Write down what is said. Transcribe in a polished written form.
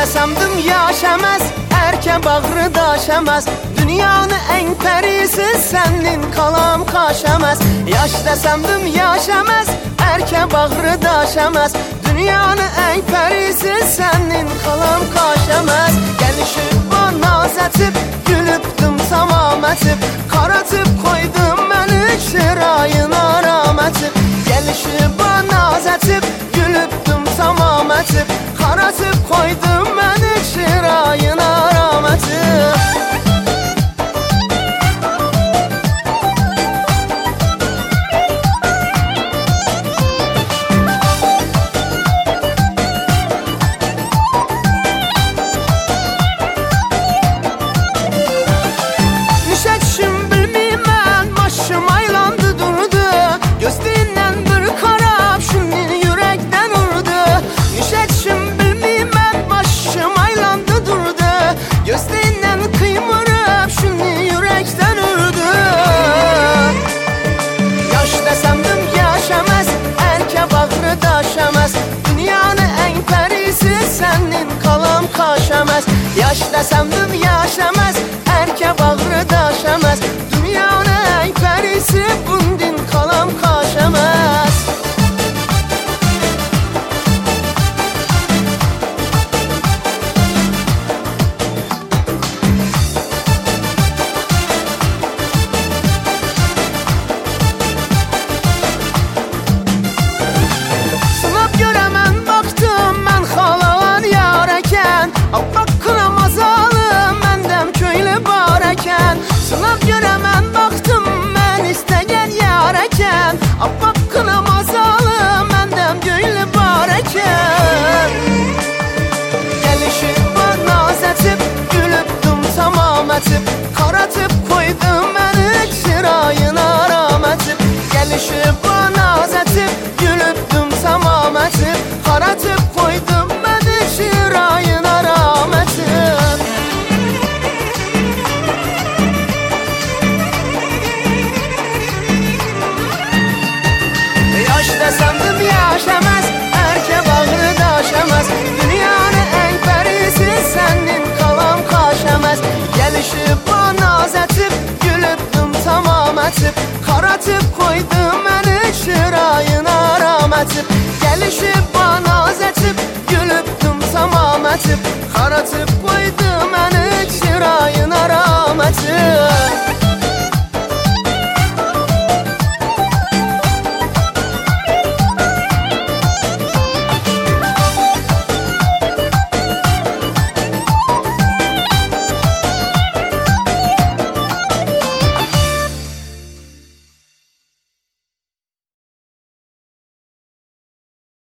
desəmdim yaşəməz, ərkə bağrı daşəməz. Dünyanı ən pərisi sənin qalam qaşəməz. Yaş desəmdim yaşəməz, ərkə bağrı daşəməz. Dünyanı ən pərisi sənin qalam qaşəməz. Gəlişib o naz ətib, gülübdüm tamam ətib. Qaratıb qoydum məni çırayın aram ətib. Gəlişib o naz ətib, gülübdüm tamam ətib. Qaratıb qoydum məni çırayın aram ətib. Yaş desəmdim yaşəməz, ərkə bağrı daşəməz. Dünyanın ən pərisi bundin qalam qaşəməz. Sınab görə mən baxdım, mən xalalar yarəkən. Sınab görə mən baxdım, mən istəyən yarəkən. Abbaq qınamazalı, məndəm göylü barəkən. Gəlişib var naz ətib, gülübdüm tamam ətib. Qaratıb qoydum məni çırayın aram ətib. Gəlişib var naz ətib, gülübdüm tamam ətib. Qaratıb qoydum məni çırayın aram ətib. Desəmdim yaşəməz, ərkə bağrı daşəməz. Dünyanı ən pərisi sənin qalam qaşəməz. Gəlişib o naz ətib, gülübdüm tamam ətib. Qaratıb qoydum məni çırayın aram ətib. Gəlişib o naz ətib, gülübdüm tamam ətib. Qaratıb